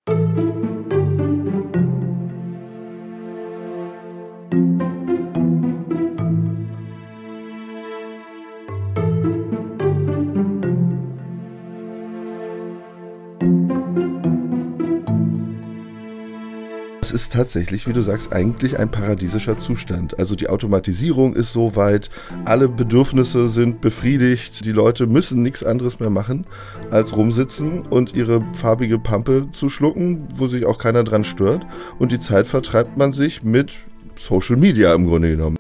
Es ist tatsächlich, wie du sagst, eigentlich ein paradiesischer Zustand. Also die Automatisierung ist soweit, alle Bedürfnisse sind befriedigt, die Leute müssen nichts anderes mehr machen, als rumsitzen und ihre farbige Pampe zu schlucken, wo sich auch keiner dran stört. Und die Zeit vertreibt man sich mit Social Media im Grunde genommen.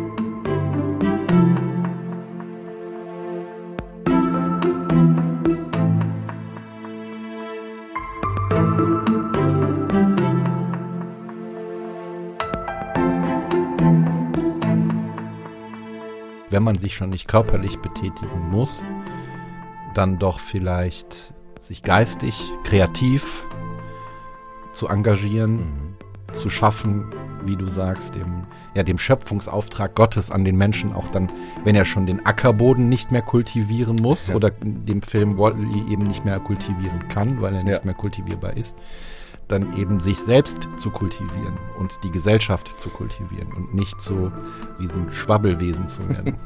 Wenn man sich schon nicht körperlich betätigen muss, dann doch vielleicht sich geistig, kreativ zu engagieren, zu schaffen, wie du sagst, dem Schöpfungsauftrag Gottes an den Menschen auch dann, wenn er schon den Ackerboden nicht mehr kultivieren muss oder dem Film Wall-E eben nicht mehr kultivieren kann, weil er nicht mehr kultivierbar ist, dann eben sich selbst zu kultivieren und die Gesellschaft zu kultivieren und nicht zu diesem Schwabbelwesen zu werden.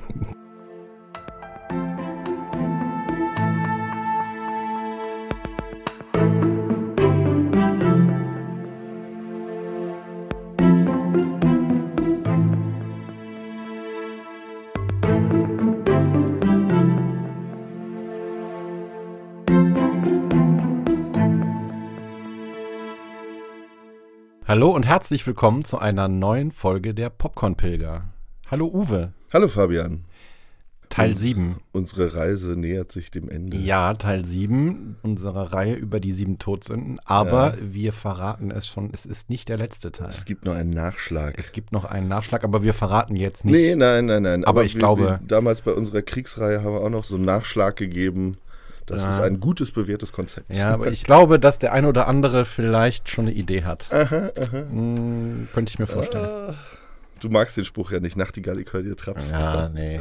Hallo und herzlich willkommen zu einer neuen Folge der Popcorn-Pilger. Hallo Uwe. Hallo Fabian. Teil 7. Unsere Reise nähert sich dem Ende. Ja, Teil 7 unserer Reihe über die 7 Todsünden. Aber wir verraten es schon, es ist nicht der letzte Teil. Es gibt noch einen Nachschlag. Aber wir verraten jetzt nicht. Nee, nein. Aber ich glaube... Damals bei unserer Kriegsreihe haben wir auch noch so einen Nachschlag gegeben. Das ist ein gutes, bewährtes Konzept. Ja, aber ich glaube, dass der ein oder andere vielleicht schon eine Idee hat. Aha. Könnte ich mir vorstellen. Du magst den Spruch ja nicht, Nachtigall, ich höre dir trapst. Ja, nee.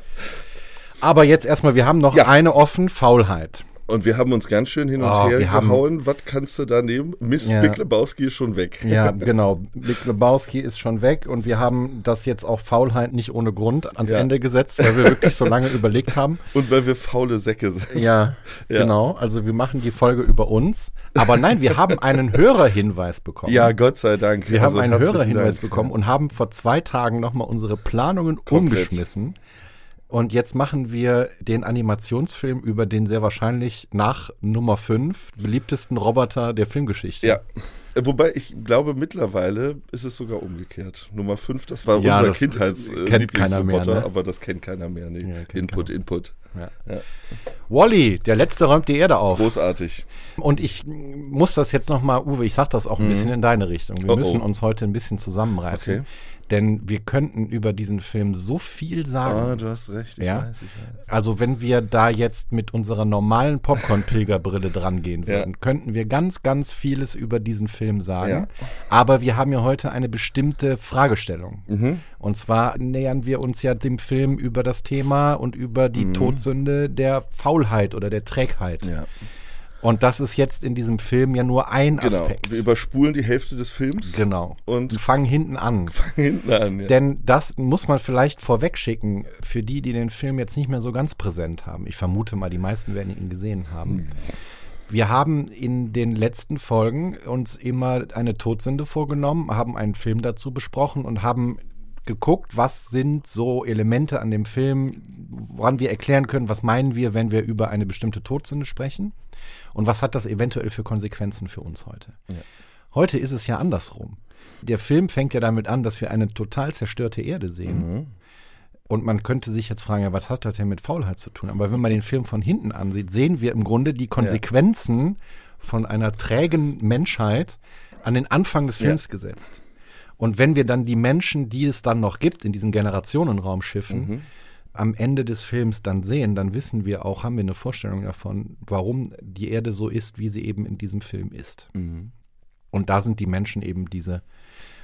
Aber jetzt erstmal, wir haben noch eine offen, Faulheit. Und wir haben uns ganz schön hin und her gehauen. Was kannst du da nehmen? Mist, Big Lebowski ist schon weg. Ja, genau. Big Lebowski ist schon weg. Und wir haben das jetzt auch Faulheit nicht ohne Grund ans Ende gesetzt, weil wir wirklich so lange überlegt haben. Und weil wir faule Säcke sind. Ja, genau. Also wir machen die Folge über uns. Aber nein, wir haben einen Hörerhinweis bekommen. Ja, Gott sei Dank. Wir haben einen Hörerhinweis bekommen und haben vor 2 Tagen nochmal unsere Planungen umgeschmissen. Und jetzt machen wir den Animationsfilm über den sehr wahrscheinlich nach Nummer 5 beliebtesten Roboter der Filmgeschichte. Ja, wobei ich glaube, mittlerweile ist es sogar umgekehrt. Nummer 5, das war unser Kindheitslieblingsroboter, aber das kennt keiner mehr. Nee. Ja, Input. Ja. Wall-E, der Letzte räumt die Erde auf. Großartig. Und ich muss das jetzt nochmal, Uwe, ich sag das auch ein bisschen in deine Richtung. Wir müssen uns heute ein bisschen zusammenreißen. Okay. Denn wir könnten über diesen Film so viel sagen. Ah, du hast recht, ich weiß. Also wenn wir da jetzt mit unserer normalen Popcorn-Pilgerbrille dran gehen würden, könnten wir ganz, ganz vieles über diesen Film sagen. Ja. Aber wir haben ja heute eine bestimmte Fragestellung. Und zwar nähern wir uns ja dem Film über das Thema und über die Todsünde der Faulheit oder der Trägheit. Ja. Und das ist jetzt in diesem Film ja nur ein Aspekt. Wir überspulen die Hälfte des Films. Genau. Und fangen hinten an. Ja. Denn das muss man vielleicht vorweg schicken, für die den Film jetzt nicht mehr so ganz präsent haben. Ich vermute mal, die meisten werden ihn gesehen haben. Wir haben in den letzten Folgen uns immer eine Todsünde vorgenommen, haben einen Film dazu besprochen und haben geguckt, was sind so Elemente an dem Film, woran wir erklären können, was meinen wir, wenn wir über eine bestimmte Todsünde sprechen. Und was hat das eventuell für Konsequenzen für uns heute? Ja. Heute ist es ja andersrum. Der Film fängt ja damit an, dass wir eine total zerstörte Erde sehen. Und man könnte sich jetzt fragen, ja, was hat das denn mit Faulheit zu tun? Aber wenn man den Film von hinten ansieht, sehen wir im Grunde die Konsequenzen von einer trägen Menschheit an den Anfang des Films gesetzt. Und wenn wir dann die Menschen, die es dann noch gibt in diesen Generationenraumschiffen, am Ende des Films dann sehen, dann wissen wir auch, haben wir eine Vorstellung davon, warum die Erde so ist, wie sie eben in diesem Film ist. Und da sind die Menschen eben diese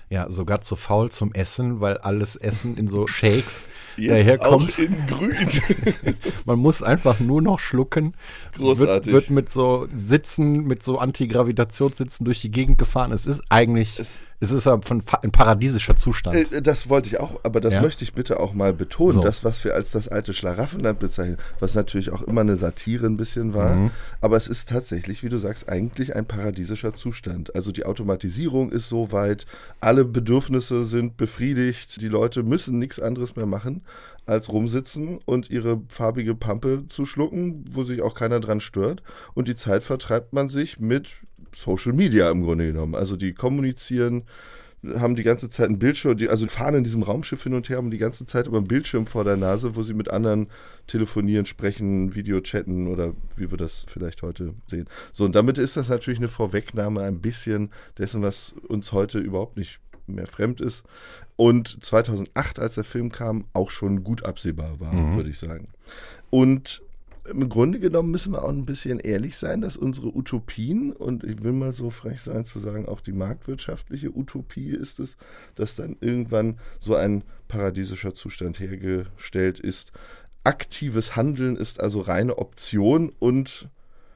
Ja, sogar zu faul zum Essen, weil alles Essen in so Shakes Jetzt daherkommt. auch in grün. Man muss einfach nur noch schlucken. Großartig. Wird mit so Sitzen, mit so Antigravitationssitzen durch die Gegend gefahren. Es ist eigentlich, es ist aber ein paradiesischer Zustand. Das wollte ich auch, aber das möchte ich bitte auch mal betonen. So. Das, was wir als das alte Schlaraffenland bezeichnen, was natürlich auch immer eine Satire ein bisschen war, aber es ist tatsächlich, wie du sagst, eigentlich ein paradiesischer Zustand. Also die Automatisierung ist so weit, alle Bedürfnisse sind befriedigt, die Leute müssen nichts anderes mehr machen, als rumsitzen und ihre farbige Pampe zu schlucken, wo sich auch keiner dran stört. Und die Zeit vertreibt man sich mit Social Media im Grunde genommen. Also die kommunizieren, haben die ganze Zeit einen Bildschirm, also fahren in diesem Raumschiff hin und her, haben die ganze Zeit über einen Bildschirm vor der Nase, wo sie mit anderen telefonieren, sprechen, Videochatten oder wie wir das vielleicht heute sehen. So, und damit ist das natürlich eine Vorwegnahme ein bisschen dessen, was uns heute überhaupt nicht mehr fremd ist. Und 2008, als der Film kam, auch schon gut absehbar war, würde ich sagen. Und im Grunde genommen müssen wir auch ein bisschen ehrlich sein, dass unsere Utopien, und ich will mal so frech sein zu sagen, auch die marktwirtschaftliche Utopie ist es, dass dann irgendwann so ein paradiesischer Zustand hergestellt ist. Aktives Handeln ist also reine Option und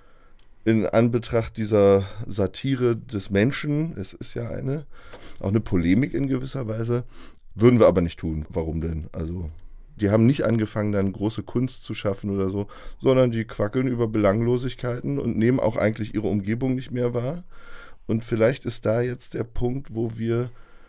in Anbetracht dieser Satire des Menschen, es ist ja auch eine Polemik in gewisser Weise, würden wir aber nicht tun. Warum denn? Also die haben nicht angefangen, dann große Kunst zu schaffen oder so, sondern die quackeln über Belanglosigkeiten und nehmen auch eigentlich ihre Umgebung nicht mehr wahr. Und vielleicht ist da jetzt der Punkt, wo wir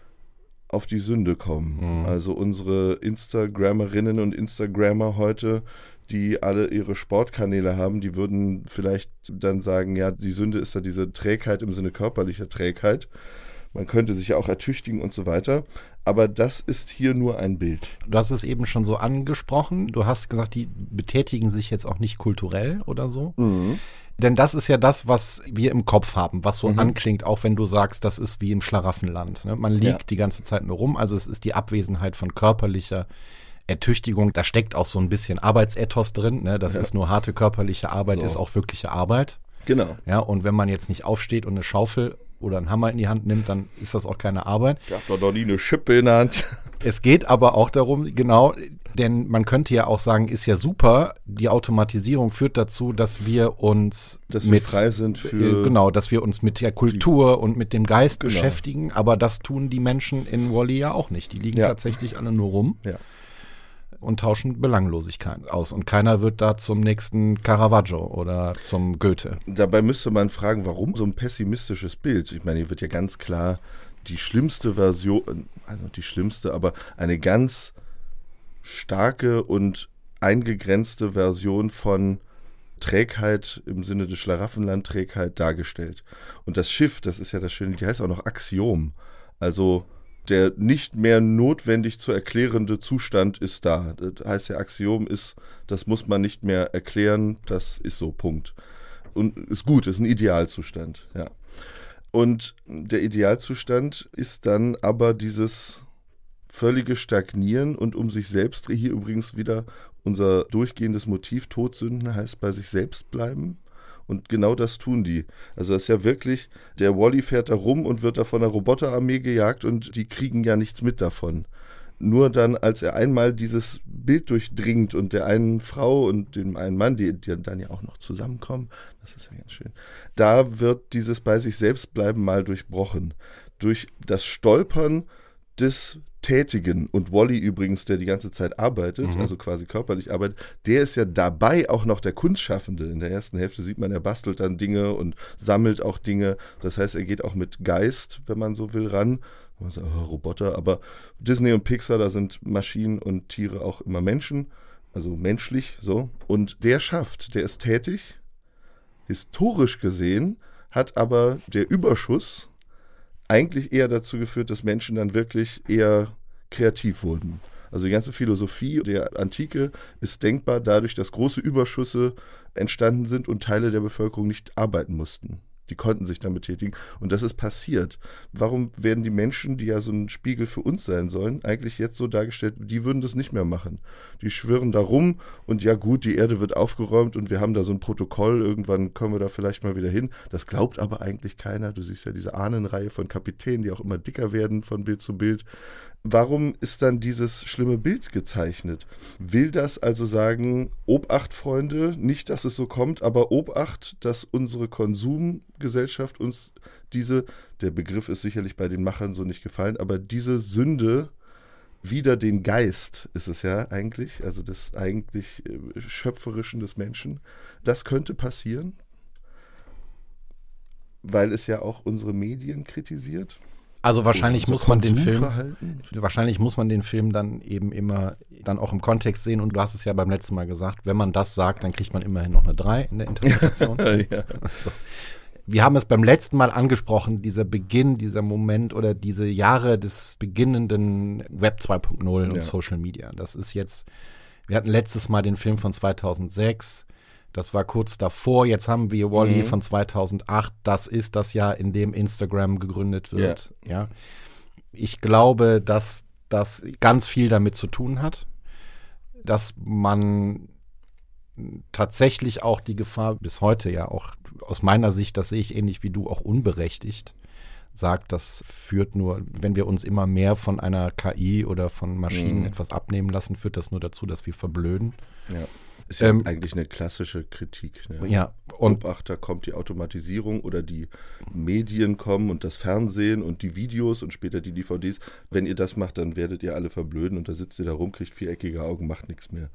auf die Sünde kommen. Also unsere Instagrammerinnen und Instagrammer heute, die alle ihre Sportkanäle haben, die würden vielleicht dann sagen, ja, die Sünde ist ja diese Trägheit im Sinne körperlicher Trägheit. Man könnte sich ja auch ertüchtigen und so weiter. Aber das ist hier nur ein Bild. Du hast es eben schon so angesprochen. Du hast gesagt, die betätigen sich jetzt auch nicht kulturell oder so. Denn das ist ja das, was wir im Kopf haben, was so anklingt, auch wenn du sagst, das ist wie im Schlaraffenland. Ne? Man liegt die ganze Zeit nur rum. Also es ist die Abwesenheit von körperlicher Ertüchtigung. Da steckt auch so ein bisschen Arbeitsethos drin. Ne? Das ist nur harte körperliche Arbeit, ist auch wirkliche Arbeit. Genau. Ja, und wenn man jetzt nicht aufsteht und eine Schaufel oder einen Hammer in die Hand nimmt, dann ist das auch keine Arbeit. Ich hab doch noch nie eine Schippe in der Hand. Es geht aber auch darum, genau, denn man könnte ja auch sagen, ist ja super, die Automatisierung führt dazu, dass wir uns frei sind für genau, dass wir uns mit der Kultur und mit dem Geist beschäftigen, aber das tun die Menschen in WALL-E ja auch nicht. Die liegen tatsächlich alle nur rum. Ja. Und tauschen Belanglosigkeit aus. Und keiner wird da zum nächsten Caravaggio oder zum Goethe. Dabei müsste man fragen, warum so ein pessimistisches Bild? Ich meine, hier wird ja ganz klar die schlimmste Version, also nicht die schlimmste, aber eine ganz starke und eingegrenzte Version von Trägheit im Sinne des Schlaraffenland-Trägheit dargestellt. Und das Schiff, das ist ja das Schöne, die heißt auch noch Axiom. Also der nicht mehr notwendig zu erklärende Zustand ist da. Das heißt ja, Axiom ist, das muss man nicht mehr erklären, das ist so, Punkt. Und ist gut, ist ein Idealzustand, ja. Und der Idealzustand ist dann aber dieses völlige Stagnieren und um sich selbst, hier übrigens wieder unser durchgehendes Motiv, Todsünden heißt bei sich selbst bleiben. Und genau das tun die. Also das ist ja wirklich, der Wall-E fährt da rum und wird da von der Roboterarmee gejagt und die kriegen ja nichts mit davon. Nur dann, als er einmal dieses Bild durchdringt und der einen Frau und dem einen Mann, die dann ja auch noch zusammenkommen, das ist ja ganz schön, da wird dieses bei sich selbst bleiben mal durchbrochen. Durch das Stolpern des Tätigen. Und Wall-E übrigens, der die ganze Zeit arbeitet, also quasi körperlich arbeitet, der ist ja dabei auch noch der Kunstschaffende. In der ersten Hälfte sieht man, er bastelt dann Dinge und sammelt auch Dinge. Das heißt, er geht auch mit Geist, wenn man so will, ran. Also, Roboter, aber Disney und Pixar, da sind Maschinen und Tiere auch immer Menschen, also menschlich so. Und der ist tätig, historisch gesehen, hat aber der Überschuss eigentlich eher dazu geführt, dass Menschen dann wirklich eher kreativ wurden. Also die ganze Philosophie der Antike ist denkbar dadurch, dass große Überschüsse entstanden sind und Teile der Bevölkerung nicht arbeiten mussten. Die konnten sich dann betätigen. Und das ist passiert. Warum werden die Menschen, die ja so ein Spiegel für uns sein sollen, eigentlich jetzt so dargestellt, die würden das nicht mehr machen. Die schwirren da rum und ja gut, die Erde wird aufgeräumt und wir haben da so ein Protokoll, irgendwann kommen wir da vielleicht mal wieder hin. Das glaubt aber eigentlich keiner. Du siehst ja diese Ahnenreihe von Kapitänen, die auch immer dicker werden von Bild zu Bild. Warum ist dann dieses schlimme Bild gezeichnet? Will das also sagen, Obacht, Freunde, nicht, dass es so kommt, aber Obacht, dass unsere Konsumgesellschaft uns der Begriff ist sicherlich bei den Machern so nicht gefallen, aber diese Sünde wider den Geist ist es ja eigentlich, also das eigentlich Schöpferischen des Menschen, das könnte passieren, weil es ja auch unsere Medien kritisiert. Also wahrscheinlich muss man den Film dann eben immer dann auch im Kontext sehen, und du hast es ja beim letzten Mal gesagt, wenn man das sagt, dann kriegt man immerhin noch eine 3 in der Interpretation. Ja. Also, wir haben es beim letzten Mal angesprochen, dieser Beginn, dieser Moment oder diese Jahre des beginnenden Web 2.0 und Social Media. Das ist jetzt, wir hatten letztes Mal den Film von 2006, das war kurz davor, jetzt haben wir Wall-E von 2008, das ist das Jahr, in dem Instagram gegründet wird. Ja. Ich glaube, dass das ganz viel damit zu tun hat, dass man tatsächlich auch die Gefahr bis heute ja auch aus meiner Sicht, das sehe ich ähnlich wie du, auch unberechtigt, sagt, das führt nur, wenn wir uns immer mehr von einer KI oder von Maschinen etwas abnehmen lassen, führt das nur dazu, dass wir verblöden. Ja. Ist ja eigentlich eine klassische Kritik. Ne? Ja. Und da kommt die Automatisierung oder die Medien kommen und das Fernsehen und die Videos und später die DVDs. Wenn ihr das macht, dann werdet ihr alle verblöden und da sitzt ihr da rum, kriegt viereckige Augen, macht nichts mehr.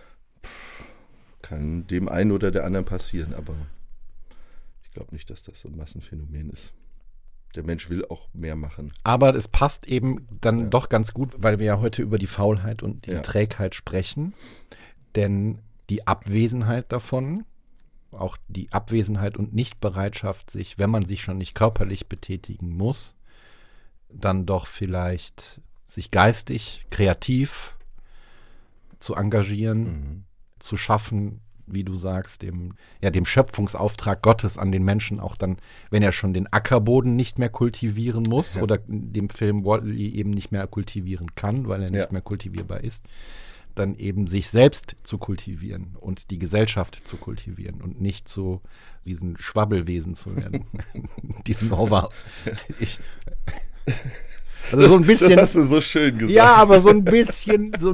Kann dem einen oder der anderen passieren, aber ich glaube nicht, dass das so ein Massenphänomen ist. Der Mensch will auch mehr machen. Aber es passt eben dann doch ganz gut, weil wir ja heute über die Faulheit und die Trägheit sprechen. Denn die Abwesenheit davon, auch die Abwesenheit und Nichtbereitschaft, sich, wenn man sich schon nicht körperlich betätigen muss, dann doch vielleicht sich geistig, kreativ zu engagieren, zu schaffen, wie du sagst, dem Schöpfungsauftrag Gottes an den Menschen auch dann, wenn er schon den Ackerboden nicht mehr kultivieren muss oder dem Film Wall-E eben nicht mehr kultivieren kann, weil er nicht mehr kultivierbar ist, dann eben sich selbst zu kultivieren und die Gesellschaft zu kultivieren und nicht zu diesen Schwabbelwesen zu werden. Diesen Horror. Also so ein bisschen. Das hast du so schön gesagt. Ja, aber so ein bisschen, so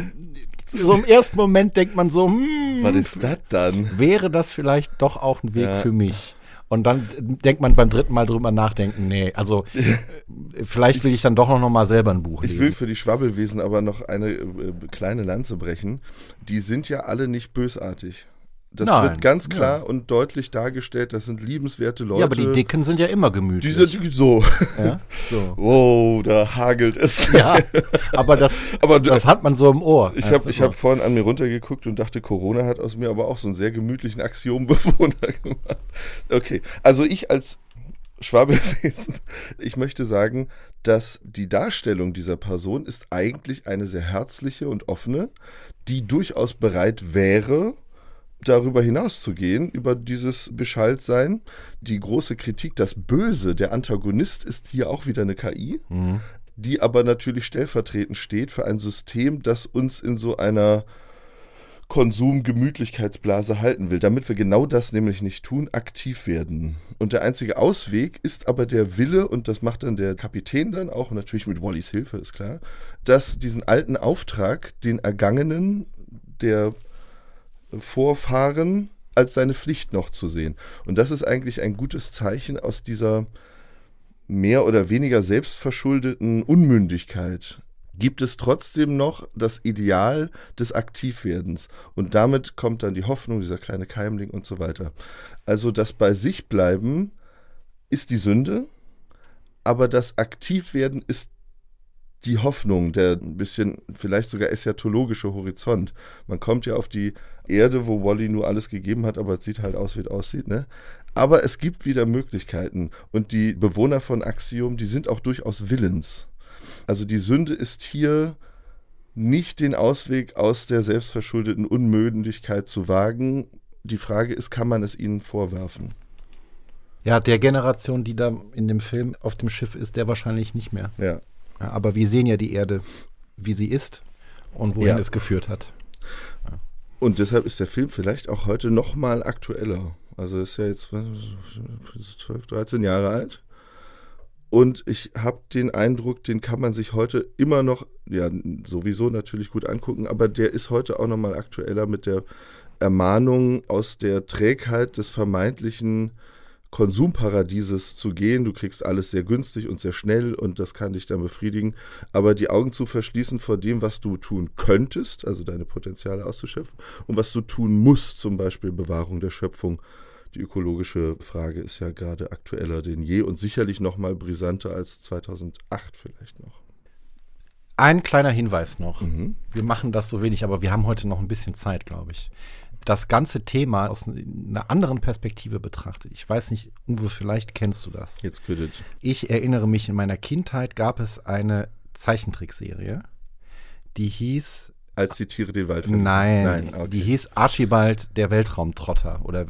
im ersten Moment denkt man so, was ist das dann? Wäre das vielleicht doch auch ein Weg für mich? Und dann denkt man beim dritten Mal drüber nachdenken, nee, also vielleicht will ich dann doch noch mal selber ein Buch lesen. Ich will für die Schwabbelwesen aber noch eine kleine Lanze brechen. Die sind ja alle nicht bösartig. Das wird ganz klar und deutlich dargestellt, das sind liebenswerte Leute. Ja, aber die Dicken sind ja immer gemütlich. Die sind so. Ja? So. Wow, da hagelt es. Ja, aber das hat man so im Ohr. Ich hab vorhin an mir runtergeguckt und dachte, Corona hat aus mir aber auch so einen sehr gemütlichen Axiombewohner gemacht. Okay, also ich als Schwabbelwesen, ich möchte sagen, dass die Darstellung dieser Person ist eigentlich eine sehr herzliche und offene, die durchaus bereit wäre, darüber hinaus zu gehen, über dieses Beschalltsein. Die große Kritik, das Böse, der Antagonist ist hier auch wieder eine KI, die aber natürlich stellvertretend steht für ein System, das uns in so einer Konsum-Gemütlichkeitsblase halten will, damit wir genau das nämlich nicht tun, aktiv werden. Und der einzige Ausweg ist aber der Wille, und das macht dann der Kapitän dann auch, natürlich mit Wall-Es Hilfe, ist klar, dass diesen alten Auftrag, den Ergangenen der Vorfahren, als seine Pflicht noch zu sehen. Und das ist eigentlich ein gutes Zeichen aus dieser mehr oder weniger selbstverschuldeten Unmündigkeit. Gibt es trotzdem noch das Ideal des Aktivwerdens. Und damit kommt dann die Hoffnung, dieser kleine Keimling und so weiter. Also das bei sich bleiben ist die Sünde, aber das Aktivwerden ist die Hoffnung, der ein bisschen vielleicht sogar eschatologische Horizont. Man kommt ja auf die Erde, wo Wall-E nur alles gegeben hat, aber es sieht halt aus, wie es aussieht, ne? Aber es gibt wieder Möglichkeiten. Und die Bewohner von Axiom, die sind auch durchaus willens. Also die Sünde ist hier nicht den Ausweg aus der selbstverschuldeten Unmündigkeit zu wagen. Die Frage ist, kann man es ihnen vorwerfen? Ja, der Generation, die da in dem Film auf dem Schiff ist, der wahrscheinlich nicht mehr. Ja. Ja, aber wir sehen ja die Erde, wie sie ist und wohin es geführt hat. Ja. Und deshalb ist der Film vielleicht auch heute noch mal aktueller. Also ist ja jetzt 12, 13 Jahre alt. Und ich habe den Eindruck, den kann man sich heute immer noch, ja sowieso natürlich gut angucken, aber der ist heute auch noch mal aktueller mit der Ermahnung, aus der Trägheit des vermeintlichen Konsumparadieses zu gehen. Du kriegst alles sehr günstig und sehr schnell und das kann dich dann befriedigen. Aber die Augen zu verschließen vor dem, was du tun könntest, also deine Potenziale auszuschöpfen, und was du tun musst, zum Beispiel Bewahrung der Schöpfung. Die ökologische Frage ist ja gerade aktueller denn je und sicherlich noch mal brisanter als 2008 vielleicht noch. Ein kleiner Hinweis noch. Wir machen das so wenig, aber wir haben heute noch ein bisschen Zeit, glaube ich. Das ganze Thema aus einer anderen Perspektive betrachtet. Ich weiß nicht, Uwe, vielleicht kennst du das. Jetzt könntet. Ich erinnere mich, in meiner Kindheit gab es eine Zeichentrickserie, die hieß Als die Tiere den Wald verließen. Nein, okay. Die hieß Archibald, der Weltraumtrotter oder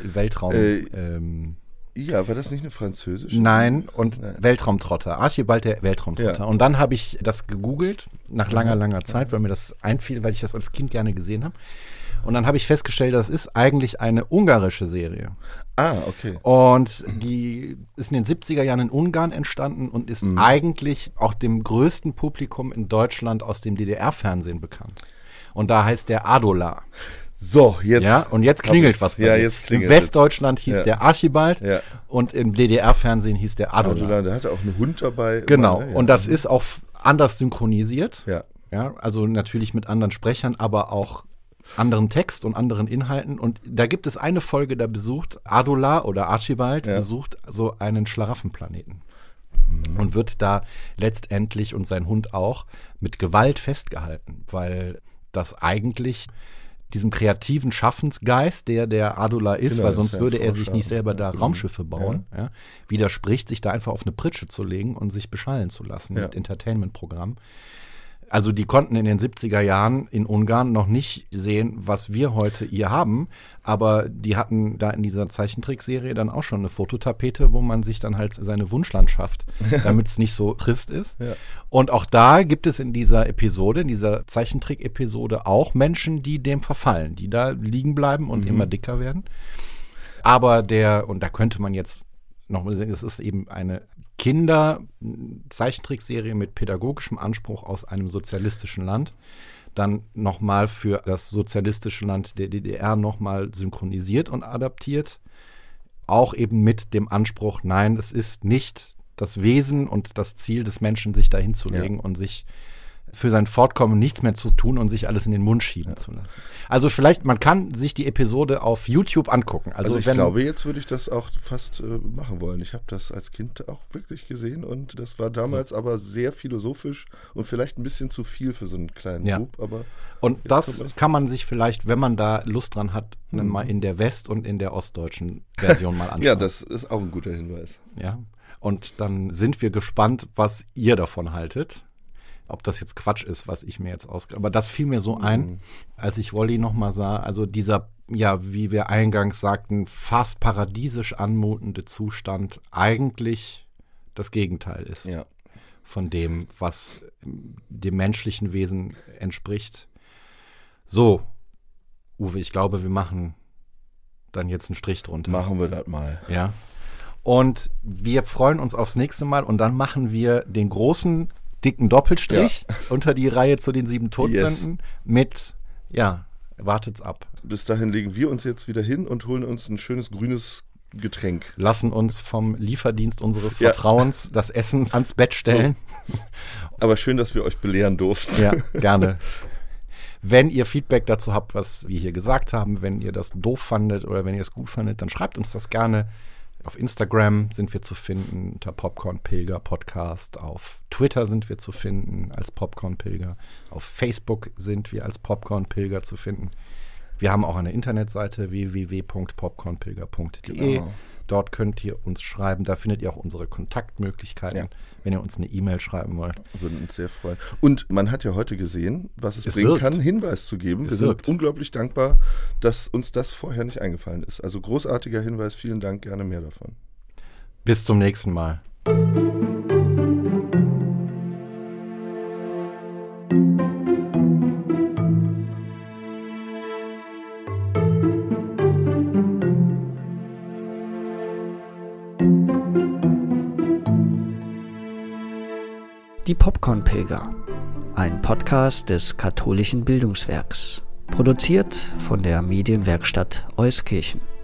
Weltraum... Ja, war das nicht eine französische? Nein, Weltraumtrotter. Archibald, der Weltraumtrotter. Ja. Und dann habe ich das gegoogelt, nach langer Zeit, weil mir das einfiel, weil ich das als Kind gerne gesehen habe. Und dann habe ich festgestellt, das ist eigentlich eine ungarische Serie. Ah, okay. Und die ist in den 70er Jahren in Ungarn entstanden und ist eigentlich auch dem größten Publikum in Deutschland aus dem DDR-Fernsehen bekannt. Und da heißt der Adolar. So, jetzt. Ja, und jetzt klingelt was bei dir. Jetzt klingelt in Westdeutschland hieß der Archibald und im DDR-Fernsehen hieß der Adolar. Der hatte auch einen Hund dabei. Genau, immer, ne? Und das ist auch anders synchronisiert. Ja, also natürlich mit anderen Sprechern, aber auch anderen Text und anderen Inhalten. Und da gibt es eine Folge, da besucht Adolar oder Archibald besucht so einen Schlaraffenplaneten. Und wird da letztendlich und sein Hund auch mit Gewalt festgehalten, weil das eigentlich diesem kreativen Schaffensgeist, der Adolar ist, weil sonst würde er sich nicht selber da Raumschiffe bauen, widerspricht, sich da einfach auf eine Pritsche zu legen und sich beschallen zu lassen mit Entertainment-Programmen. Also die konnten in den 70er Jahren in Ungarn noch nicht sehen, was wir heute hier haben, aber die hatten da in dieser Zeichentrickserie dann auch schon eine Fototapete, wo man sich dann halt seine Wunschlandschaft, damit es nicht so trist ist. Ja. Und auch da gibt es in dieser Episode, in dieser Zeichentrick-Episode auch Menschen, die dem verfallen, die da liegen bleiben und immer dicker werden. Aber und da könnte man jetzt noch mal sagen, es ist eben eine Kinder-Zeichentrickserie mit pädagogischem Anspruch aus einem sozialistischen Land, dann nochmal für das sozialistische Land der DDR nochmal synchronisiert und adaptiert, auch eben mit dem Anspruch, nein, es ist nicht das Wesen und das Ziel des Menschen, sich da hinzulegen und sich für sein Fortkommen nichts mehr zu tun und sich alles in den Mund schieben zu lassen. Also vielleicht, man kann sich die Episode auf YouTube angucken. Also ich glaube, jetzt würde ich das auch fast machen wollen. Ich habe das als Kind auch wirklich gesehen und das war damals aber sehr philosophisch und vielleicht ein bisschen zu viel für so einen kleinen Bub. Aber und das kann man sich vielleicht, wenn man da Lust dran hat, dann mal in der west- und in der ostdeutschen Version mal anschauen. Ja, das ist auch ein guter Hinweis. Ja, und dann sind wir gespannt, was ihr davon haltet. Ob das jetzt Quatsch ist, was ich mir jetzt aber das fiel mir so ein, als ich Wall-E nochmal sah. Also dieser, wie wir eingangs sagten, fast paradiesisch anmutende Zustand eigentlich das Gegenteil ist von dem, was dem menschlichen Wesen entspricht. So, Uwe, ich glaube, wir machen dann jetzt einen Strich drunter. Machen wir das mal. Ja. Und wir freuen uns aufs nächste Mal und dann machen wir den großen dicken Doppelstrich unter die Reihe zu den 7 Todsünden mit, wartet's ab. Bis dahin legen wir uns jetzt wieder hin und holen uns ein schönes grünes Getränk. Lassen uns vom Lieferdienst unseres Vertrauens das Essen ans Bett stellen. So. Aber schön, dass wir euch belehren durften. Ja, gerne. Wenn ihr Feedback dazu habt, was wir hier gesagt haben, wenn ihr das doof fandet oder wenn ihr es gut fandet, dann schreibt uns das gerne. Auf Instagram sind wir zu finden unter Popcorn-Pilger Podcast. Auf Twitter sind wir zu finden als Popcorn-Pilger. Auf Facebook sind wir als Popcorn-Pilger zu finden. Wir haben auch eine Internetseite www.popcornpilger.de. Genau. Dort könnt ihr uns schreiben. Da findet ihr auch unsere Kontaktmöglichkeiten, wenn ihr uns eine E-Mail schreiben wollt. Würden uns sehr freuen. Und man hat ja heute gesehen, was es bringen kann, Hinweis zu geben. Wir sind unglaublich dankbar, dass uns das vorher nicht eingefallen ist. Also großartiger Hinweis. Vielen Dank. Gerne mehr davon. Bis zum nächsten Mal. Die Popcorn-Pilger, ein Podcast des katholischen Bildungswerks, produziert von der Medienwerkstatt Euskirchen.